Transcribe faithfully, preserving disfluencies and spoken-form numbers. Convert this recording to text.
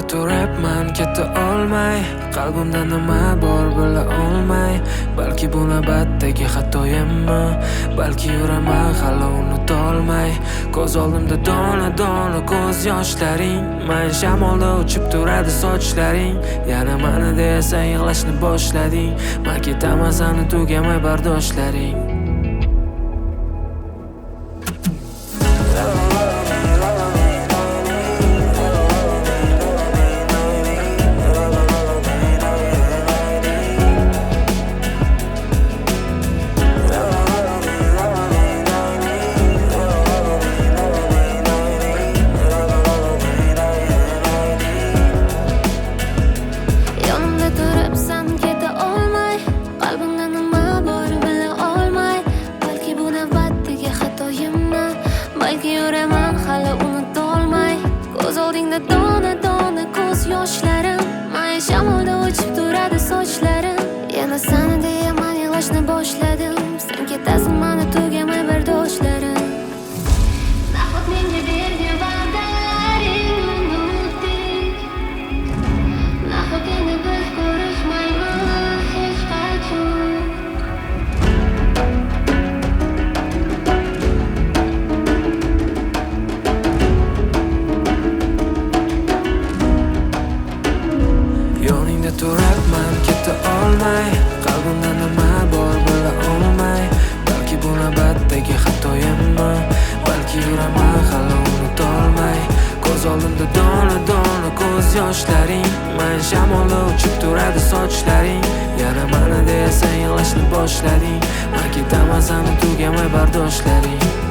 turibman keta olmay, qalbimda nima bor bila olmay. Balki bu navbatdagi xatoyimmi, balki yuraman hali unutolmay. Ko'z oldimda dona dona ko'z yoshlaring, men shamolda uchib turadi sochlaring. Yana mana deyasan yig'lashni boshlading, men ketaman sani tugamay bardoshlaring. Balki yuraman hali unutolmay. Ko'z oldingda dona dona ko'z yoshlarim, men shamolda uchib turadi sochlarim. Yana sani deyaman yig'lashni boshladim, sen ketasan mani tugamay bardoshlarim. Nahot menga bergan va'dalaring unutdik, nahot endi biz ko'rishmaymiz hech qachon. Yoningda turibman keta olmay, qalbimda nima bor bila olmay. Balki bu navbatdagi xatoyimmi, balki yuraman hali unutolmay. Ko'z oldimda dona dona ko'z yoshlaring, men shamolda uchib turadi sochlaring. Yana mana deyasan yig'lashni boshlading, men ketaman sani tugamay bardoshlaring.